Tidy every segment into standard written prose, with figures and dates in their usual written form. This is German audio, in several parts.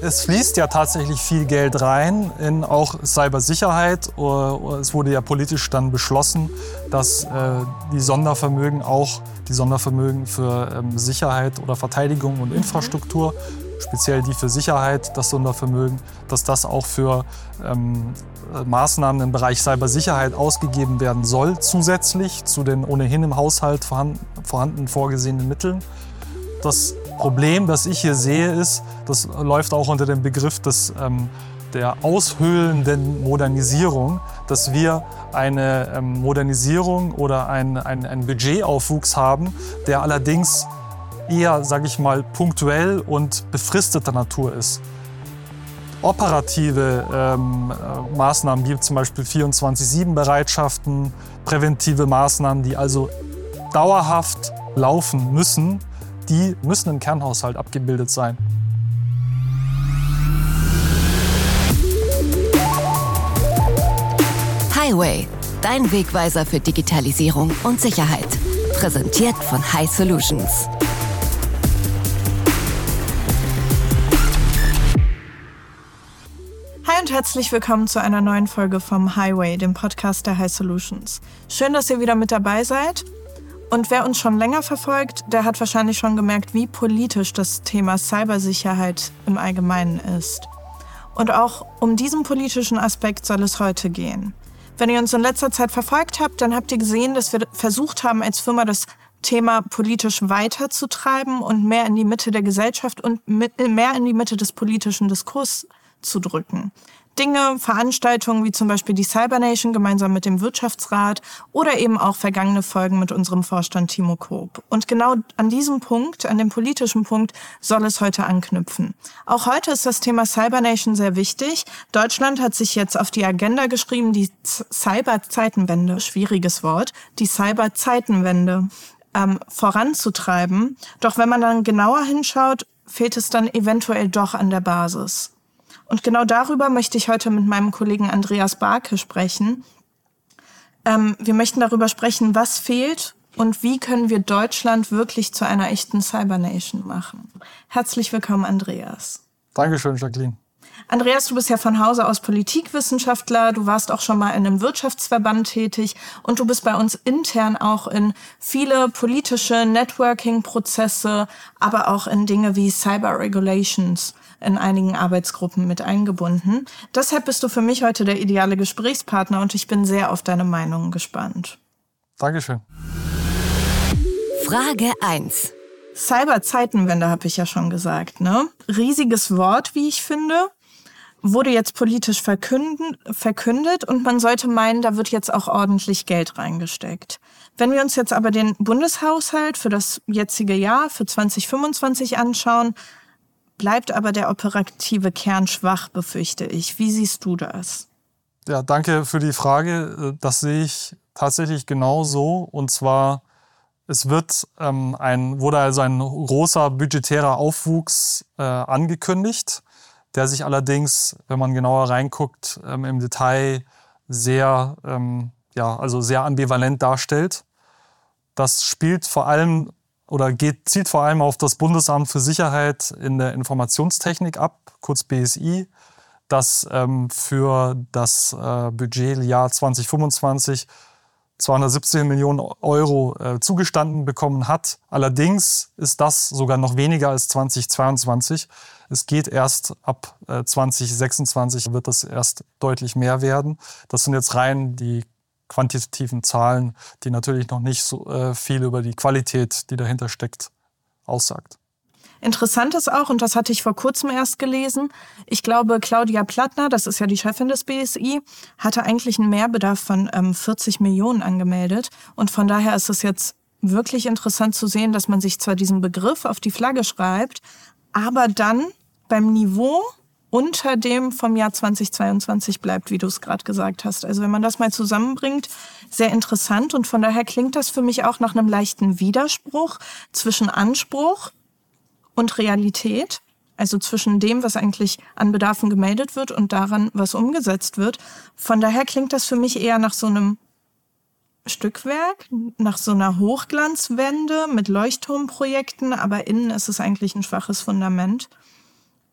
Es fließt ja tatsächlich viel Geld rein in auch Cybersicherheit. Es wurde ja politisch dann beschlossen, dass die Sondervermögen für Sicherheit oder Verteidigung und Infrastruktur, speziell die für Sicherheit, das Sondervermögen, dass das auch für Maßnahmen im Bereich Cybersicherheit ausgegeben werden soll, zusätzlich zu den ohnehin im Haushalt vorhandenen vorgesehenen Mitteln. Das Problem, das ich hier sehe, ist, das läuft auch unter dem Begriff der aushöhlenden Modernisierung, dass wir eine Modernisierung oder einen Budgetaufwuchs haben, der allerdings eher, sage ich mal, punktuell und befristeter Natur ist. Operative Maßnahmen wie zum Beispiel 24/7-Bereitschaften, präventive Maßnahmen, die also dauerhaft laufen müssen, die müssen im Kernhaushalt abgebildet sein. Highway, dein Wegweiser für Digitalisierung und Sicherheit. Präsentiert von High Solutions. Hi und herzlich willkommen zu einer neuen Folge vom Highway, dem Podcast der High Solutions. Schön, dass ihr wieder mit dabei seid. Und wer uns schon länger verfolgt, der hat wahrscheinlich schon gemerkt, wie politisch das Thema Cybersicherheit im Allgemeinen ist. Und auch um diesen politischen Aspekt soll es heute gehen. Wenn ihr uns in letzter Zeit verfolgt habt, dann habt ihr gesehen, dass wir versucht haben, als Firma das Thema politisch weiterzutreiben und mehr in die Mitte der Gesellschaft und mehr in die Mitte des politischen Diskurs zu drücken. Dinge, Veranstaltungen wie zum Beispiel die Cybernation gemeinsam mit dem Wirtschaftsrat oder eben auch vergangene Folgen mit unserem Vorstand Timo Koop. Und genau an diesem Punkt, an dem politischen Punkt, soll es heute anknüpfen. Auch heute ist das Thema Cybernation sehr wichtig. Deutschland hat sich jetzt auf die Agenda geschrieben, die Cyberzeitenwende, schwieriges Wort, die Cyberzeitenwende voranzutreiben. Doch wenn man dann genauer hinschaut, fehlt es dann eventuell doch an der Basis. Und genau darüber möchte ich heute mit meinem Kollegen Andreas Barke sprechen. Wir möchten darüber sprechen, was fehlt und wie können wir Deutschland wirklich zu einer echten Cybernation machen. Herzlich willkommen, Andreas. Dankeschön, Jacqueline. Andreas, du bist ja von Hause aus Politikwissenschaftler, du warst auch schon mal in einem Wirtschaftsverband tätig und du bist bei uns intern auch in viele politische Networking-Prozesse, aber auch in Dinge wie Cyber Regulations in einigen Arbeitsgruppen mit eingebunden. Deshalb bist du für mich heute der ideale Gesprächspartner und ich bin sehr auf deine Meinung gespannt. Dankeschön. Frage 1. Cyberzeitenwende habe ich ja schon gesagt, ne? Riesiges Wort, wie ich finde. Wurde jetzt politisch verkündet und man sollte meinen, da wird jetzt auch ordentlich Geld reingesteckt. Wenn wir uns jetzt aber den Bundeshaushalt für das jetzige Jahr, für 2025 anschauen, bleibt aber der operative Kern schwach, befürchte ich. Wie siehst du das? Ja, danke für die Frage. Das sehe ich tatsächlich genau so. Und zwar, es wurde also ein großer budgetärer Aufwuchs angekündigt, der sich allerdings, wenn man genauer reinguckt, im Detail sehr ambivalent darstellt. Das zielt vor allem auf das Bundesamt für Sicherheit in der Informationstechnik ab, kurz BSI, das für das Budgetjahr 2025 217 Millionen Euro zugestanden bekommen hat. Allerdings ist das sogar noch weniger als 2022. Es geht erst ab 2026, wird das erst deutlich mehr werden. Das sind jetzt rein die quantitativen Zahlen, die natürlich noch nicht so viel über die Qualität, die dahinter steckt, aussagt. Interessant ist auch, und das hatte ich vor kurzem erst gelesen, ich glaube, Claudia Plattner, das ist ja die Chefin des BSI, hatte eigentlich einen Mehrbedarf von 40 Millionen angemeldet. Und von daher ist es jetzt wirklich interessant zu sehen, dass man sich zwar diesen Begriff auf die Flagge schreibt, aber dann beim Niveau unter dem vom Jahr 2022 bleibt, wie du es gerade gesagt hast. Also wenn man das mal zusammenbringt, sehr interessant. Und von daher klingt das für mich auch nach einem leichten Widerspruch zwischen Anspruch und Realität, also zwischen dem, was eigentlich an Bedarfen gemeldet wird und daran, was umgesetzt wird. Von daher klingt das für mich eher nach so einem Stückwerk, nach so einer Hochglanzwende mit Leuchtturmprojekten, aber innen ist es eigentlich ein schwaches Fundament.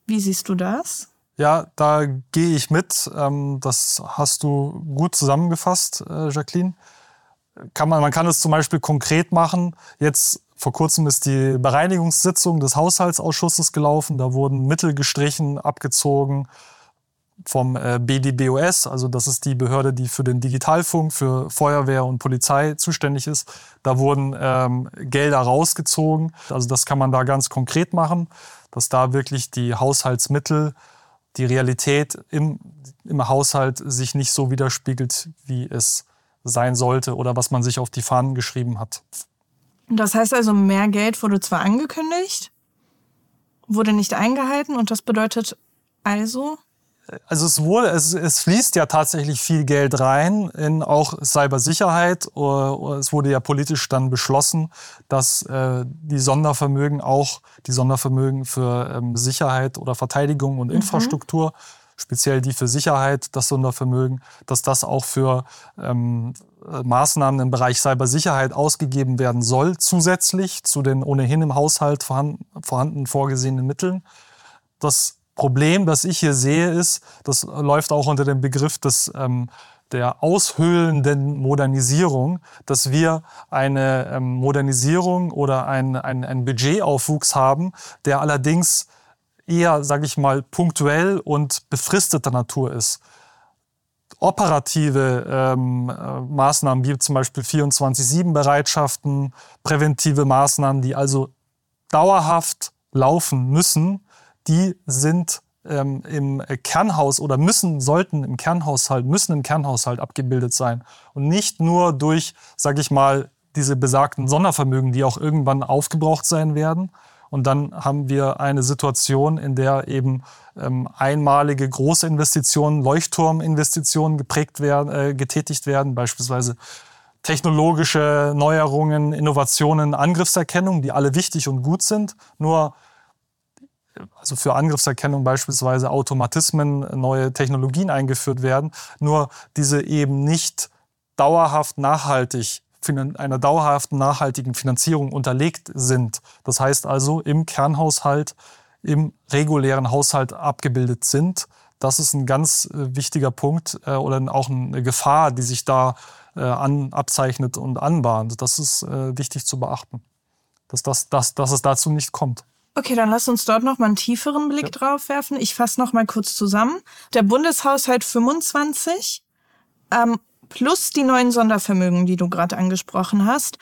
Wie siehst du das? Ja, da gehe ich mit. Das hast du gut zusammengefasst, Jacqueline. Man kann es zum Beispiel konkret machen. Jetzt vor kurzem ist die Bereinigungssitzung des Haushaltsausschusses gelaufen. Da wurden Mittel gestrichen, abgezogen vom BDBOS. Also das ist die Behörde, die für den Digitalfunk, für Feuerwehr und Polizei zuständig ist. Da wurden Gelder rausgezogen. Also das kann man da ganz konkret machen, dass da wirklich die Haushaltsmittel, die Realität im Haushalt sich nicht so widerspiegelt, wie es sein sollte oder was man sich auf die Fahnen geschrieben hat. Das heißt also, mehr Geld wurde zwar angekündigt, wurde nicht eingehalten und das bedeutet also? Also es fließt ja tatsächlich viel Geld rein in auch Cybersicherheit. Es wurde ja politisch dann beschlossen, dass die Sondervermögen für Sicherheit oder Verteidigung und Infrastruktur, speziell die für Sicherheit, das Sondervermögen, dass das auch für Maßnahmen im Bereich Cybersicherheit ausgegeben werden soll, zusätzlich zu den ohnehin im Haushalt vorhandenen vorgesehenen Mitteln. Das Problem, das ich hier sehe, ist, das läuft auch unter dem Begriff der aushöhlenden Modernisierung, dass wir eine Modernisierung oder einen Budgetaufwuchs haben, der allerdings eher, sage ich mal, punktuell und befristeter Natur ist. Operative Maßnahmen wie zum Beispiel 24/7-Bereitschaften, präventive Maßnahmen, die also dauerhaft laufen müssen, die sind im Kernhaus oder müssen im Kernhaushalt abgebildet sein. Und nicht nur durch, sage ich mal, diese besagten Sondervermögen, die auch irgendwann aufgebraucht sein werden. Und dann haben wir eine Situation, in der eben einmalige große Investitionen, Leuchtturminvestitionen getätigt werden, beispielsweise technologische Neuerungen, Innovationen, Angriffserkennung, die alle wichtig und gut sind. Nur also für Angriffserkennung beispielsweise Automatismen, neue Technologien eingeführt werden, nur diese eben nicht dauerhaft einer dauerhaften nachhaltigen Finanzierung unterlegt sind. Das heißt also im Kernhaushalt, im regulären Haushalt abgebildet sind. Das ist ein ganz wichtiger Punkt oder auch eine Gefahr, die sich da abzeichnet und anbahnt. Das ist wichtig zu beachten, dass es dazu nicht kommt. Okay, dann lass uns dort noch mal einen tieferen Blick drauf werfen. Ich fasse noch mal kurz zusammen. Der Bundeshaushalt 25 plus die neuen Sondervermögen, die du gerade angesprochen hast,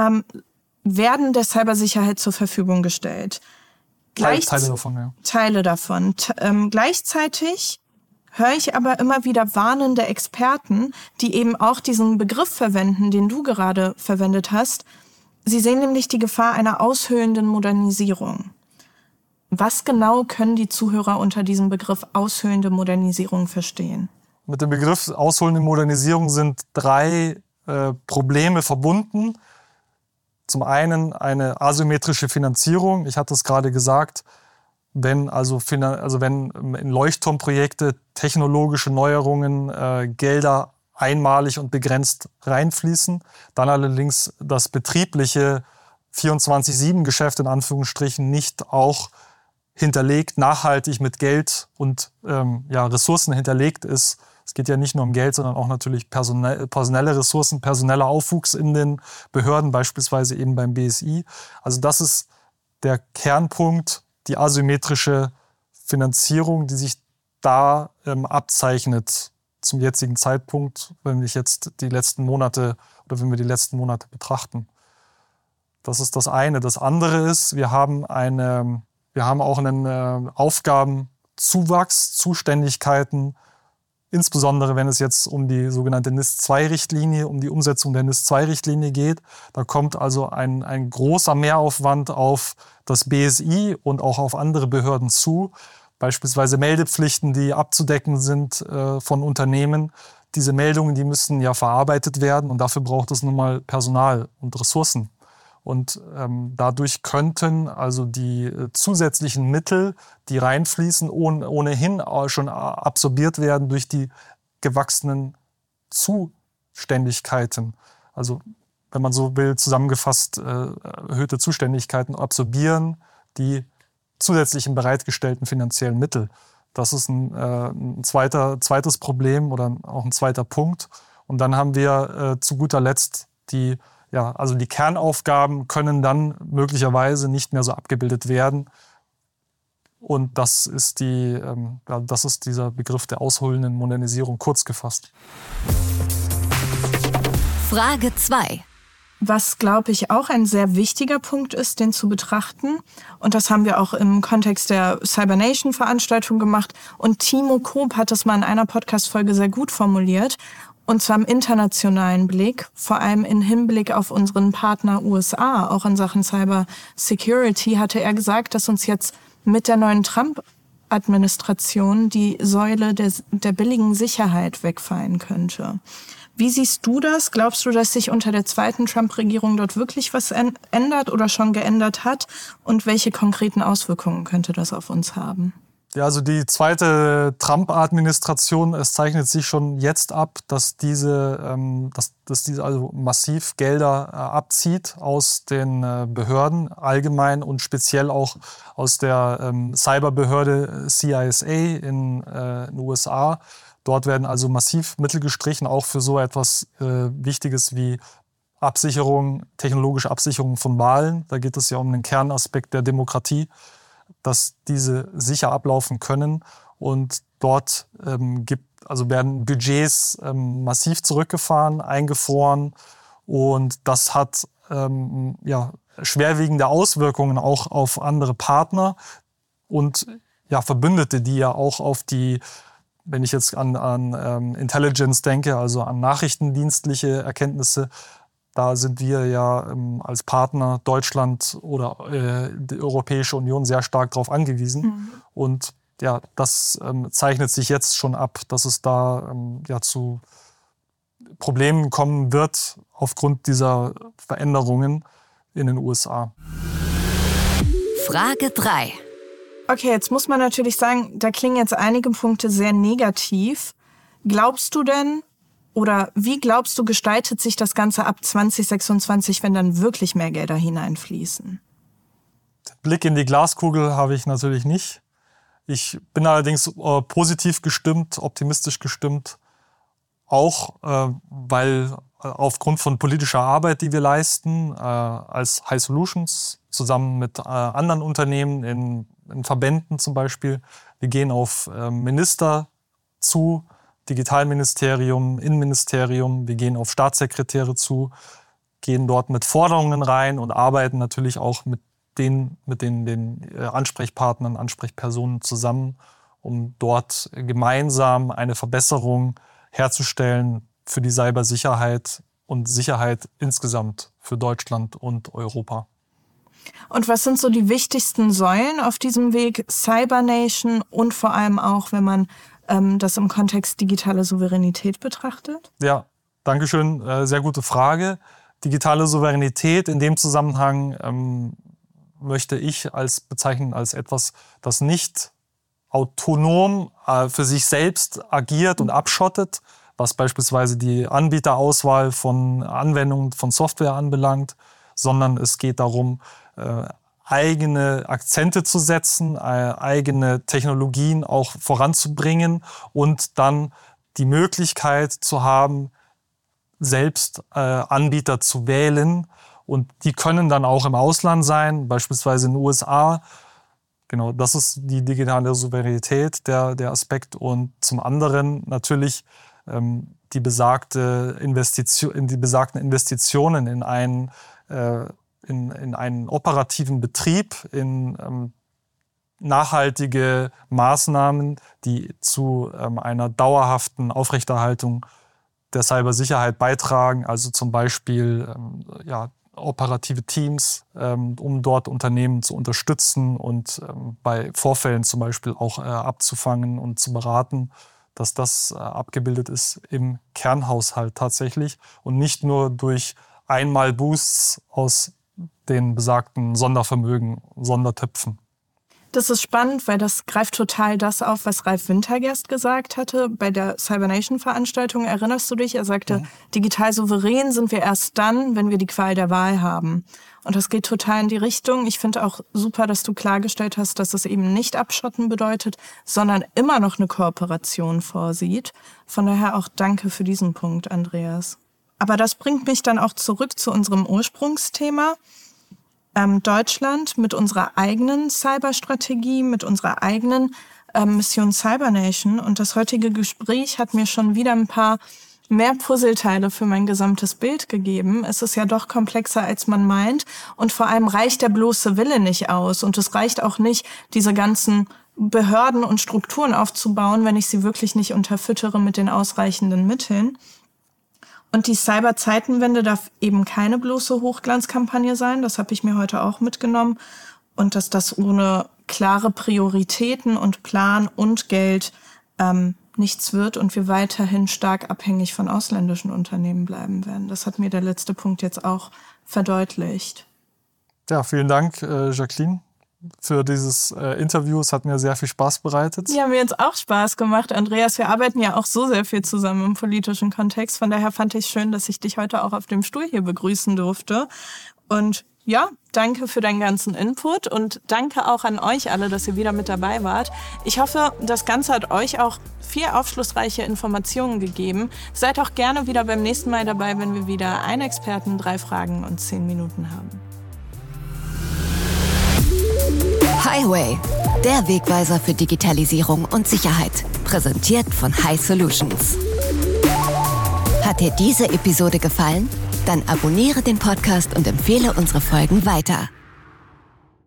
werden der Cybersicherheit zur Verfügung gestellt. Teile davon, ja. Teile davon. Gleichzeitig höre ich aber immer wieder warnende Experten, die eben auch diesen Begriff verwenden, den du gerade verwendet hast. Sie sehen nämlich die Gefahr einer aushöhlenden Modernisierung. Was genau können die Zuhörer unter diesem Begriff aushöhlende Modernisierung verstehen? Mit dem Begriff aushöhlende Modernisierung sind 3 Probleme verbunden. Zum einen eine asymmetrische Finanzierung. Ich hatte es gerade gesagt, wenn in Leuchtturmprojekte technologische Neuerungen, Gelder einmalig und begrenzt reinfließen, dann allerdings das betriebliche 24/7-Geschäft in Anführungsstrichen nicht auch hinterlegt, nachhaltig mit Geld und Ressourcen hinterlegt ist. Es geht ja nicht nur um Geld, sondern auch natürlich personelle Ressourcen, personeller Aufwuchs in den Behörden, beispielsweise eben beim BSI. Also das ist der Kernpunkt, die asymmetrische Finanzierung, die sich da abzeichnet zum jetzigen Zeitpunkt, wenn wir die letzten Monate betrachten. Das ist das eine. Das andere ist, wir haben auch einen Aufgabenzuwachs, Zuständigkeiten, insbesondere wenn es jetzt um die sogenannte NIS-2-Richtlinie, um die Umsetzung der NIS-2-Richtlinie geht. Da kommt also ein großer Mehraufwand auf das BSI und auch auf andere Behörden zu. Beispielsweise Meldepflichten, die abzudecken sind von Unternehmen. Diese Meldungen, die müssen ja verarbeitet werden und dafür braucht es nun mal Personal und Ressourcen. Und dadurch könnten also die zusätzlichen Mittel, die reinfließen, ohnehin schon absorbiert werden durch die gewachsenen Zuständigkeiten. Also wenn man so will, zusammengefasst, erhöhte Zuständigkeiten absorbieren die zusätzlichen bereitgestellten finanziellen Mittel. Das ist ein zweites Problem oder auch ein zweiter Punkt. Und dann haben wir zu guter Letzt die Kernaufgaben können dann möglicherweise nicht mehr so abgebildet werden. Und das ist dieser Begriff der ausholenden Modernisierung kurz gefasst. Frage 2. Was, glaube ich, auch ein sehr wichtiger Punkt ist, den zu betrachten. Und das haben wir auch im Kontext der Cybernation-Veranstaltung gemacht. Und Timo Koop hat das mal in einer Podcast-Folge sehr gut formuliert. Und zwar im internationalen Blick, vor allem im Hinblick auf unseren Partner USA, auch in Sachen Cyber Security, hatte er gesagt, dass uns jetzt mit der neuen Trump-Administration die Säule der billigen Sicherheit wegfallen könnte. Wie siehst du das? Glaubst du, dass sich unter der zweiten Trump-Regierung dort wirklich was ändert oder schon geändert hat? Und welche konkreten Auswirkungen könnte das auf uns haben? Ja, also die zweite Trump-Administration, es zeichnet sich schon jetzt ab, dass diese also massiv Gelder abzieht aus den Behörden allgemein und speziell auch aus der Cyberbehörde CISA in den USA. Dort werden also massiv Mittel gestrichen, auch für so etwas Wichtiges wie technologische Absicherung von Wahlen. Da geht es ja um den Kernaspekt der Demokratie, dass diese sicher ablaufen können. Und dort werden Budgets massiv zurückgefahren, eingefroren. Und das hat schwerwiegende Auswirkungen auch auf andere Partner und Verbündete, die ja auch auf die, wenn ich jetzt an Intelligence denke, also an nachrichtendienstliche Erkenntnisse, da sind wir ja als Partner Deutschland oder die Europäische Union sehr stark darauf angewiesen. Mhm. Und ja, das zeichnet sich jetzt schon ab, dass es da zu Problemen kommen wird aufgrund dieser Veränderungen in den USA. Frage 3. Okay, jetzt muss man natürlich sagen, da klingen jetzt einige Punkte sehr negativ. Glaubst du denn, oder wie glaubst du, gestaltet sich das Ganze ab 2026, wenn dann wirklich mehr Gelder hineinfließen? Den Blick in die Glaskugel habe ich natürlich nicht. Ich bin allerdings positiv gestimmt, optimistisch gestimmt, auch weil aufgrund von politischer Arbeit, die wir leisten, als High Solutions, zusammen mit anderen Unternehmen in Verbänden zum Beispiel, wir gehen auf Minister zu, Digitalministerium, Innenministerium, wir gehen auf Staatssekretäre zu, gehen dort mit Forderungen rein und arbeiten natürlich auch mit den Ansprechpartnern, Ansprechpersonen zusammen, um dort gemeinsam eine Verbesserung herzustellen für die Cybersicherheit und Sicherheit insgesamt für Deutschland und Europa. Und was sind so die wichtigsten Säulen auf diesem Weg Cybernation und vor allem auch, wenn man das im Kontext digitale Souveränität betrachtet? Ja, danke schön. Sehr gute Frage. Digitale Souveränität in dem Zusammenhang möchte ich bezeichnen als etwas, das nicht autonom für sich selbst agiert und abschottet, was beispielsweise die Anbieterauswahl von Anwendungen von Software anbelangt, sondern es geht darum, eigene Akzente zu setzen, eigene Technologien auch voranzubringen und dann die Möglichkeit zu haben, selbst Anbieter zu wählen. Und die können dann auch im Ausland sein, beispielsweise in den USA. Genau, das ist die digitale Souveränität, der Aspekt. Und zum anderen natürlich die besagten Investitionen in einen operativen Betrieb, in nachhaltige Maßnahmen, die zu einer dauerhaften Aufrechterhaltung der Cybersicherheit beitragen. Also zum Beispiel operative Teams, um dort Unternehmen zu unterstützen und bei Vorfällen zum Beispiel auch abzufangen und zu beraten, dass das abgebildet ist im Kernhaushalt tatsächlich und nicht nur durch Einmal-Boosts aus den besagten Sondervermögen, Sondertöpfen. Das ist spannend, weil das greift total das auf, was Ralf Wintergerst gesagt hatte bei der Cybernation-Veranstaltung. Erinnerst du dich? Er sagte, digital souverän sind wir erst dann, wenn wir die Qual der Wahl haben. Und das geht total in die Richtung. Ich finde auch super, dass du klargestellt hast, dass es eben nicht abschotten bedeutet, sondern immer noch eine Kooperation vorsieht. Von daher auch danke für diesen Punkt, Andreas. Aber das bringt mich dann auch zurück zu unserem Ursprungsthema. Deutschland mit unserer eigenen Cyberstrategie, mit unserer eigenen Mission Cybernation. Und das heutige Gespräch hat mir schon wieder ein paar mehr Puzzleteile für mein gesamtes Bild gegeben. Es ist ja doch komplexer, als man meint. Und vor allem reicht der bloße Wille nicht aus. Und es reicht auch nicht, diese ganzen Behörden und Strukturen aufzubauen, wenn ich sie wirklich nicht unterfüttere mit den ausreichenden Mitteln. Und die Cyber-Zeitenwende darf eben keine bloße Hochglanzkampagne sein. Das habe ich mir heute auch mitgenommen. Und dass das ohne klare Prioritäten und Plan und Geld nichts wird und wir weiterhin stark abhängig von ausländischen Unternehmen bleiben werden. Das hat mir der letzte Punkt jetzt auch verdeutlicht. Ja, vielen Dank, Jacqueline, für dieses Interview. Es hat mir sehr viel Spaß bereitet. Ja, mir jetzt auch Spaß gemacht, Andreas. Wir arbeiten ja auch so sehr viel zusammen im politischen Kontext. Von daher fand ich schön, dass ich dich heute auch auf dem Stuhl hier begrüßen durfte. Und ja, danke für deinen ganzen Input und danke auch an euch alle, dass ihr wieder mit dabei wart. Ich hoffe, das Ganze hat euch auch viel aufschlussreiche Informationen gegeben. Seid auch gerne wieder beim nächsten Mal dabei, wenn wir wieder einen Experten, 3 Fragen und 10 Minuten haben. Highway, der Wegweiser für Digitalisierung und Sicherheit. Präsentiert von High Solutions. Hat dir diese Episode gefallen? Dann abonniere den Podcast und empfehle unsere Folgen weiter.